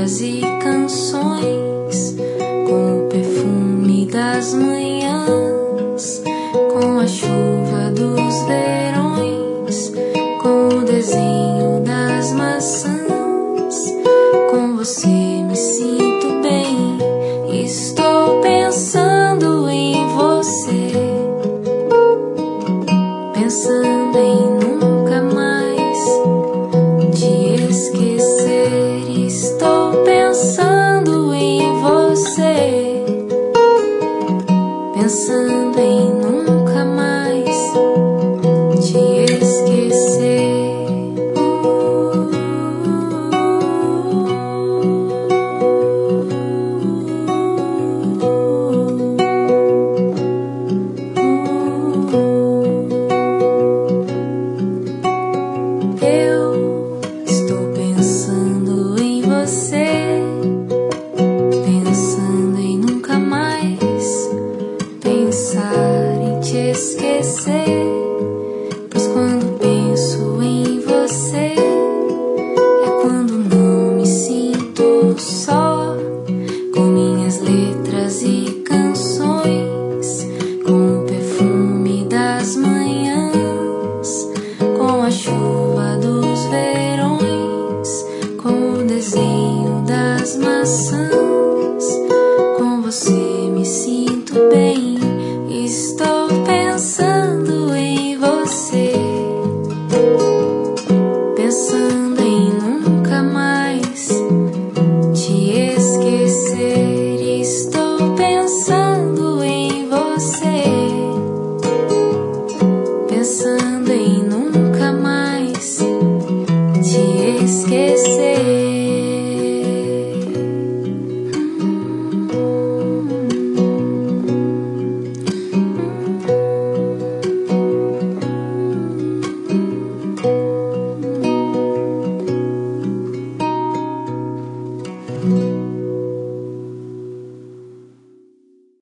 letras e canções, com o perfume das manhãs, com a chuva dos verões, com o desenho das maçãs. Com você me sinto bem, estou pensando em você, pensando em nunca mais te esquecer. Estou pensando em você, pensando em nunca mais te esquecer. Eu estou pensando em você, pensando em nunca mais pensar em te esquecer. Pois quando penso em você, é quando não me sinto só, com minhas letras e canções, com o perfume das manhãs, com a chuva dos verões, com o desenho das maçãs.